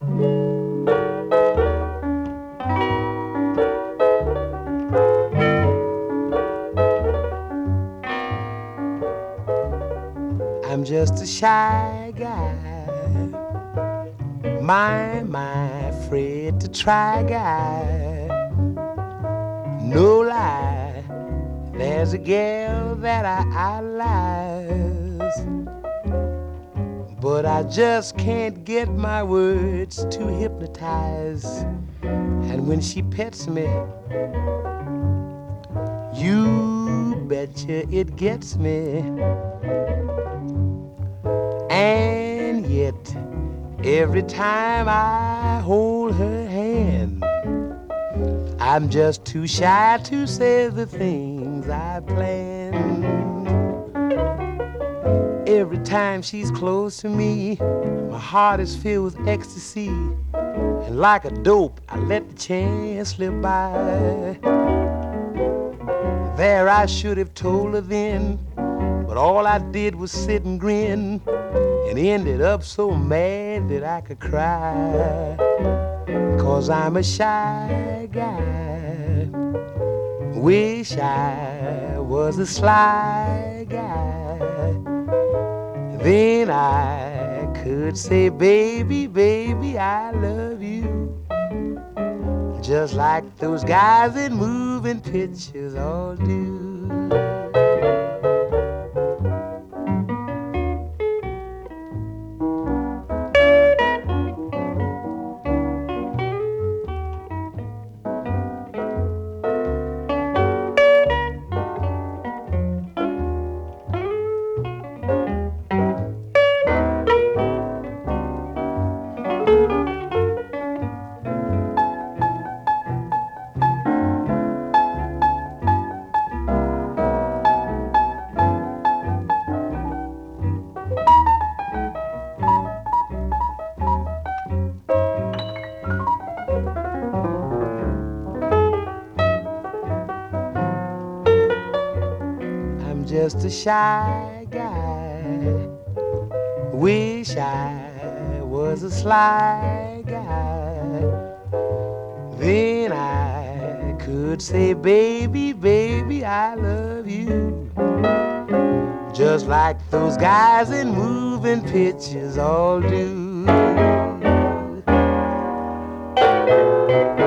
I'm just a shy guy, my, afraid to try guy. No lie, there's a gal that I idolize, but I just can't get my words to hypnotize. And when she pets me, you betcha it gets me. And yet, every time I hold her hand, I'm just too shy to say the things I plan. Every time she's close to me, my heart is filled with ecstasy. And like a dope, I let the chance slip by. There I should have told her then, but all I did was sit and grin, and ended up so mad that I could cry. 'Cause I'm a shy guy, wish I was a sly guy. Then I could say, baby, baby, I love you, just like those guys in moving pictures all do. I'm just a shy guy, wish I was a sly guy. Then I could say, baby, baby, I love you, just like those guys in moving pictures all do.